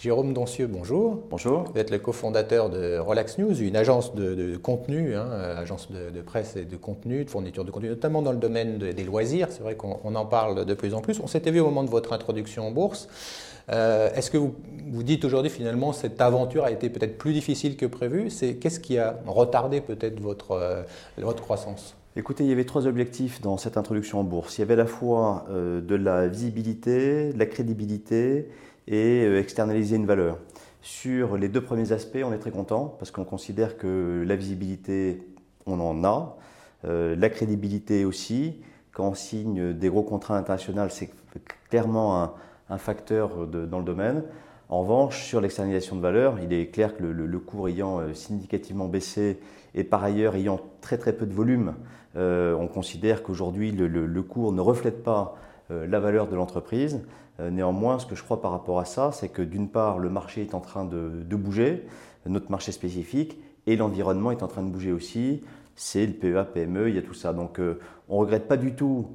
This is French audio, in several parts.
Jérôme Doncieux, bonjour. Bonjour. Vous êtes le cofondateur de Relax News, une agence de contenu, agence de presse et de contenu, de fourniture de contenu, notamment dans le domaine des loisirs. C'est vrai qu'on en parle de plus en plus. On s'était vu au moment de votre introduction en bourse. Est-ce que vous dites aujourd'hui finalement cette aventure a été peut-être plus difficile que prévu? Qu'est-ce qui a retardé peut-être votre croissance? Écoutez, il y avait 3 objectifs dans cette introduction en bourse. Il y avait à la fois de la visibilité, de la crédibilité et externaliser une valeur. Sur les 2 premiers aspects, on est très content parce qu'on considère que la visibilité, on en a, la crédibilité aussi. Quand on signe des gros contrats internationaux, c'est clairement un facteur dans le domaine. En revanche, sur l'externalisation de valeur, il est clair que le cours ayant significativement baissé et par ailleurs ayant très peu de volume, on considère qu'aujourd'hui le cours ne reflète pas la valeur de l'entreprise. Néanmoins, ce que je crois par rapport à ça, c'est que d'une part, le marché est en train de bouger, notre marché spécifique, et l'environnement est en train de bouger aussi. C'est le PEA, PME, il y a tout ça. Donc on ne regrette pas du tout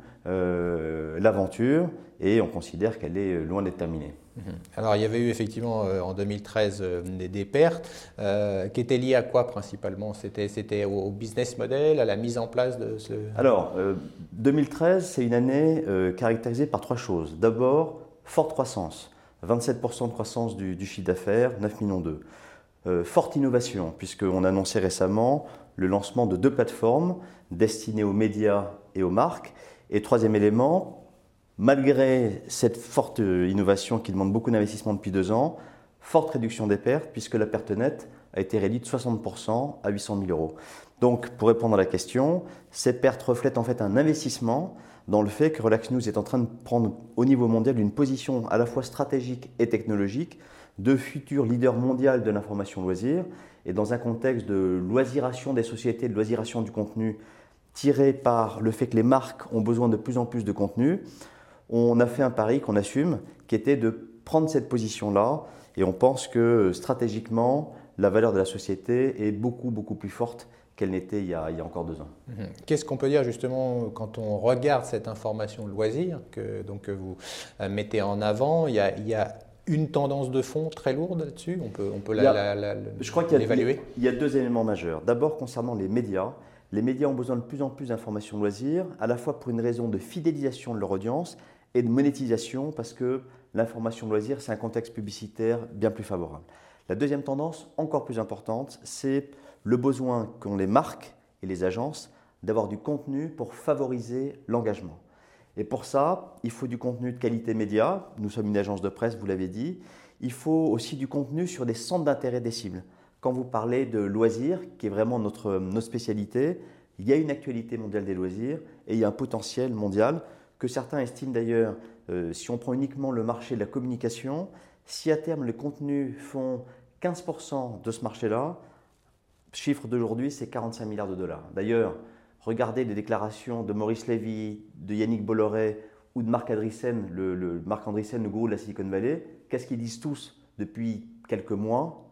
l'aventure et on considère qu'elle est loin d'être terminée. Alors il y avait eu effectivement en 2013 des pertes qui étaient liées à quoi principalement? C'était au business model, à la mise en place de ce… Alors 2013 c'est une année caractérisée par 3 choses. D'abord, forte croissance, 27% de croissance du chiffre d'affaires, 9,2 millions. Forte innovation puisqu'on a annoncé récemment le lancement de 2 plateformes destinées aux médias et aux marques. Et troisième élément, malgré cette forte innovation qui demande beaucoup d'investissement depuis 2 ans, forte réduction des pertes puisque la perte nette a été réduite de 60% à 800 000 euros. Donc pour répondre à la question, ces pertes reflètent en fait un investissement dans le fait que Relax News est en train de prendre au niveau mondial une position à la fois stratégique et technologique de futur leader mondial de l'information loisir et dans un contexte de loisiration des sociétés, de loisiration du contenu tiré par le fait que les marques ont besoin de plus en plus de contenu, on a fait un pari qu'on assume qui était de prendre cette position-là et on pense que stratégiquement, la valeur de la société est beaucoup plus forte qu'elle n'était il y a encore 2 ans. Qu'est-ce qu'on peut dire justement quand on regarde cette information loisir que vous mettez en avant? Il y a une tendance de fond très lourde là-dessus? On peut je crois qu'il l'évaluer? Il y a 2 éléments majeurs. D'abord, concernant les médias ont besoin de plus en plus d'informations loisirs, à la fois pour une raison de fidélisation de leur audience et de monétisation, parce que l'information loisir, c'est un contexte publicitaire bien plus favorable. La deuxième tendance, encore plus importante, c'est le besoin qu'ont les marques et les agences d'avoir du contenu pour favoriser l'engagement. Et pour ça, il faut du contenu de qualité média. Nous sommes une agence de presse, vous l'avez dit. Il faut aussi du contenu sur des centres d'intérêt des cibles. Quand vous parlez de loisirs, qui est vraiment notre spécialité, il y a une actualité mondiale des loisirs et il y a un potentiel mondial que certains estiment d'ailleurs, si on prend uniquement le marché de la communication, si à terme les contenus font 15% de ce marché-là, chiffre d'aujourd'hui, c'est 45 milliards de dollars. D'ailleurs, regardez les déclarations de Maurice Lévy, de Yannick Bolloré ou de Marc Andreessen, Marc Andreessen, le gourou de la Silicon Valley. Qu'est-ce qu'ils disent tous depuis quelques mois?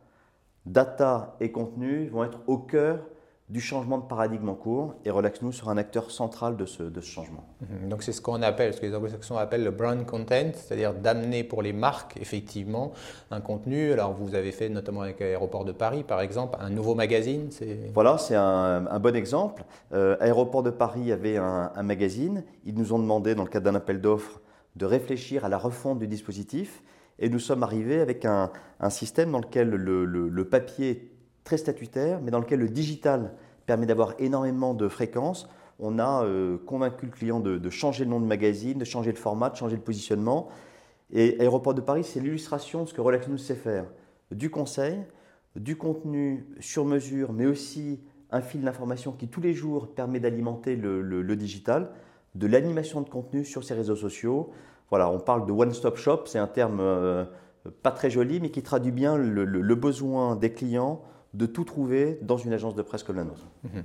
Data et contenu vont être au cœur du changement de paradigme en cours et Relax News sera un acteur central de ce changement. Donc c'est ce qu'on appelle, ce que les anglo-saxons appellent le brand content, c'est-à-dire d'amener pour les marques effectivement un contenu. Alors vous avez fait notamment avec Aéroport de Paris par exemple un nouveau magazine. Voilà, c'est un bon exemple. Aéroport de Paris avait un magazine. Ils nous ont demandé dans le cadre d'un appel d'offres de réfléchir à la refonte du dispositif et nous sommes arrivés avec un système dans lequel le papier est très statutaire, mais dans lequel le digital permet d'avoir énormément de fréquences. On a convaincu le client de changer le nom de magazine, de changer le format, de changer le positionnement. Et Aéroport de Paris, c'est l'illustration de ce que Relax News sait faire. Du conseil, du contenu sur mesure, mais aussi un fil d'information qui tous les jours permet d'alimenter le digital, de l'animation de contenu sur ses réseaux sociaux. Voilà, on parle de one-stop shop, c'est un terme pas très joli, mais qui traduit bien le besoin des clients de tout trouver dans une agence de presse comme la nôtre.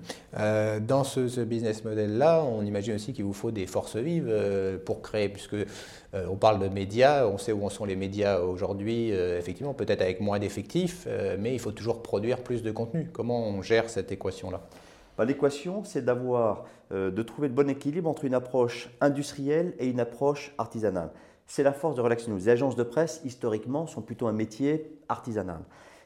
Dans ce business model-là, on imagine aussi qu'il vous faut des forces vives pour créer, puisque on parle de médias, on sait où en sont les médias aujourd'hui, effectivement, peut-être avec moins d'effectifs, mais il faut toujours produire plus de contenu. Comment on gère cette équation-là? L'équation, c'est de trouver le bon équilibre entre une approche industrielle et une approche artisanale. C'est la force de Relax News. Les agences de presse, historiquement, sont plutôt un métier artisanal.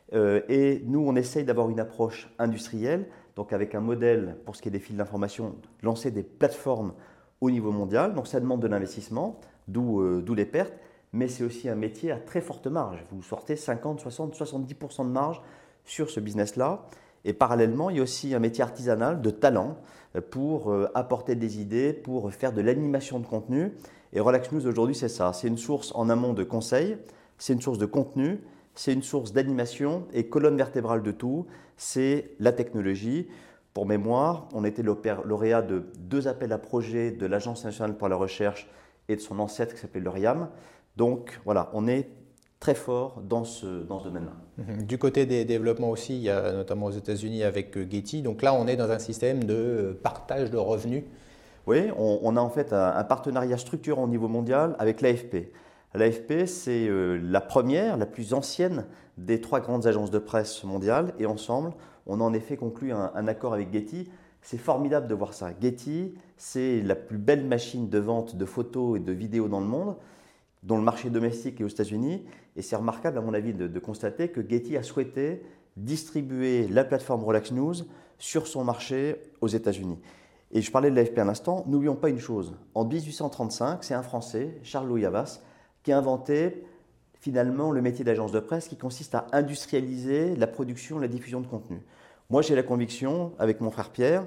Et nous, on essaye d'avoir une approche industrielle, donc avec un modèle, pour ce qui est des fils d'information, lancer des plateformes au niveau mondial. Donc ça demande de l'investissement, d'où les pertes, mais c'est aussi un métier à très forte marge. Vous sortez 50, 60, 70% de marge sur ce business-là. Et parallèlement, il y a aussi un métier artisanal de talent pour apporter des idées, pour faire de l'animation de contenu. Et Relax News aujourd'hui, c'est ça. C'est une source en amont de conseils, c'est une source de contenu, c'est une source d'animation et colonne vertébrale de tout, c'est la technologie. Pour mémoire, on était lauréat de 2 appels à projets de l'Agence nationale pour la recherche et de son ancêtre qui s'appelait l'Oriam. Donc voilà, on est très fort dans ce domaine-là. Du côté des développements aussi, il y a notamment aux États-Unis avec Getty. Donc là, on est dans un système de partage de revenus. Oui, on a en fait un partenariat structurant au niveau mondial avec l'AFP. L'AFP, c'est la première, la plus ancienne des 3 grandes agences de presse mondiales. Et ensemble, on a en effet conclu un accord avec Getty. C'est formidable de voir ça. Getty, c'est la plus belle machine de vente de photos et de vidéos dans le monde, dont le marché domestique est aux États-Unis. Et c'est remarquable, à mon avis, de constater que Getty a souhaité distribuer la plateforme Relax News sur son marché aux États-Unis. Et je parlais de l'AFP à l'instant, n'oublions pas une chose. En 1835, c'est un Français, Charles-Louis Havas, qui a inventé finalement le métier d'agence de presse qui consiste à industrialiser la production et la diffusion de contenu. Moi, j'ai la conviction, avec mon frère Pierre,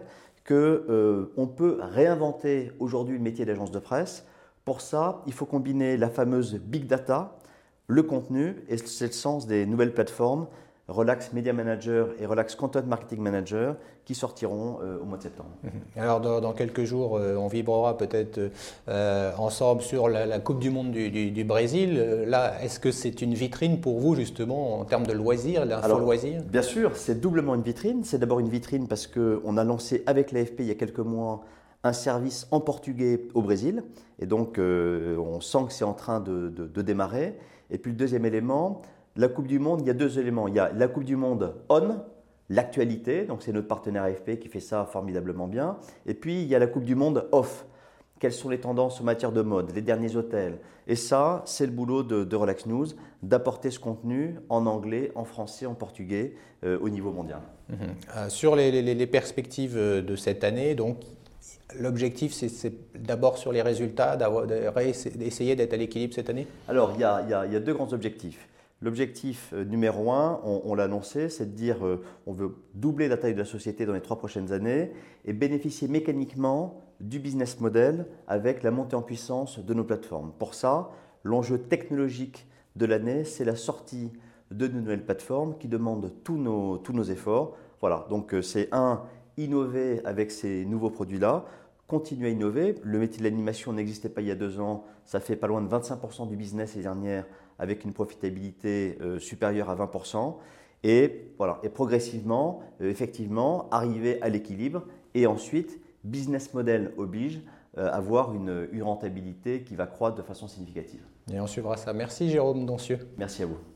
qu'on peut réinventer aujourd'hui le métier d'agence de presse. Pour ça, il faut combiner la fameuse big data, le contenu, et c'est le sens des nouvelles plateformes Relax Media Manager et Relax Content Marketing Manager qui sortiront au mois de septembre. Alors dans quelques jours, on vibrera peut-être ensemble sur la Coupe du Monde du Brésil. Là, est-ce que c'est une vitrine pour vous justement en termes de loisirs, d'info-loisirs ? Bien sûr, c'est doublement une vitrine. C'est d'abord une vitrine parce qu'on a lancé avec l'AFP il y a quelques mois un service en portugais au Brésil. Et donc, on sent que c'est en train de démarrer. Et puis le deuxième élément, la Coupe du Monde, il y a 2 éléments. Il y a la Coupe du Monde on, l'actualité, donc c'est notre partenaire AFP qui fait ça formidablement bien. Et puis il y a la Coupe du Monde off. Quelles sont les tendances en matière de mode, les derniers hôtels. Et ça, c'est le boulot de Relax News, d'apporter ce contenu en anglais, en français, en portugais au niveau mondial. Sur les perspectives de cette année, donc l'objectif, c'est d'abord sur les résultats, d'essayer d'être à l'équilibre cette année ? Alors, il y a 2 grands objectifs. L'objectif numéro 1, on l'a annoncé, c'est de dire on veut doubler la taille de la société dans les 3 prochaines années et bénéficier mécaniquement du business model avec la montée en puissance de nos plateformes. Pour ça, l'enjeu technologique de l'année, c'est la sortie de nouvelles plateformes qui demandent tous nos efforts. Voilà, donc c'est innover avec ces nouveaux produits-là, continuer à innover. Le métier de l'animation n'existait pas il y a 2 ans, ça fait pas loin de 25% du business les dernières avec une profitabilité supérieure à 20%. Et, voilà, et progressivement, effectivement, arriver à l'équilibre et ensuite, business model oblige, avoir une rentabilité qui va croître de façon significative. Et on suivra ça. Merci Jérôme Doncieux. Merci à vous.